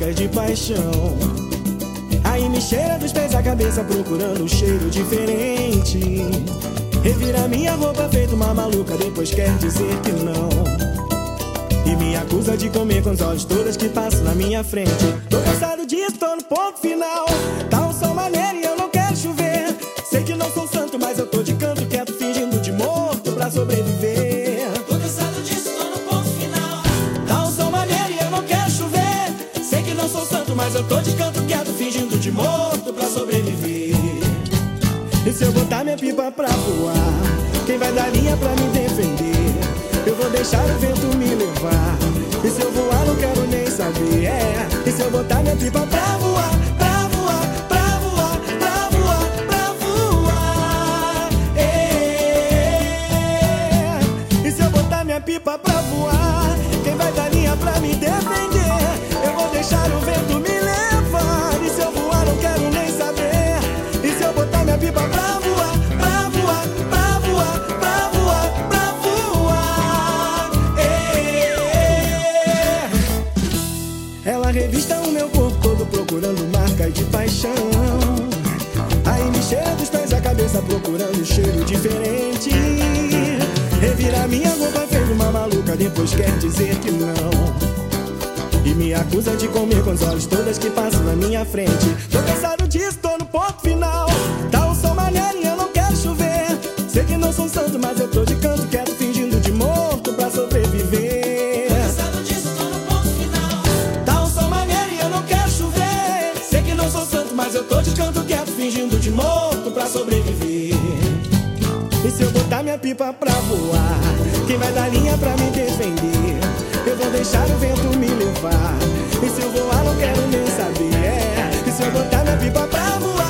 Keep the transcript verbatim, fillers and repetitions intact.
marcas de paixão. Aí me cheira dos pés à cabeça procurando um cheiro diferente. Revira minha roupa feito uma maluca, depois quer dizer que não. E me acusa de comer com os olhos todas que passam na minha frente. Tô cansado disso, tô no ponto final. Tá um sol maneiro e eu não quero chover. Sei que não sou santo, mas eu tô de canto quieto, fingindo de morto pra sobreviver. Tô cansado disso, tô no ponto final. Tá um sol maneiro e eu não quero chover. Sei que não sou santo, mas eu tô de canto quieto, fingindo de morto pra sobreviver. E se eu botar minha pipa pra voar, quem vai dar linha pra me defender? Eu vou deixar o vento me levar. E se eu voar não quero nem saber, é. E se eu botar minha pipa pra voar, pra voar, pra voar, pra voar, pra voar, é. E se eu botar minha pipa pra voar, quem vai dar linha pra me defender? Eu vou deixar o vento me levar. E se eu voar não quero nem saber. E se eu botar minha pipa pra voar, pra voar, pra voar, pra voar, pra voar, é. Ela revista o meu corpo todo procurando marcas de paixão. Aí me cheira dos pés à cabeça procurando um cheiro diferente. Revira minha roupa feito uma maluca, depois quer dizer que não. E me acusa de comer com os olhos todas que passam na minha frente. Tô cansado disso, tô no ponto final. Tá um sol maneiro e eu não quero chover. Sei que não sou santo, mas eu tô de canto quieto, fingindo de morto pra sobreviver. Tô cansado disso, tô no ponto final. Tá um sol maneiro e eu não quero chover. Sei que não sou santo, mas eu tô de canto quieto, fingindo de morto pra sobreviver. E se eu botar minha pipa pra voar, quem vai dar linha pra me defender? Eu vou deixar o vento me levar. E se eu voar não quero nem saber, é. E se eu botar minha pipa pra voar,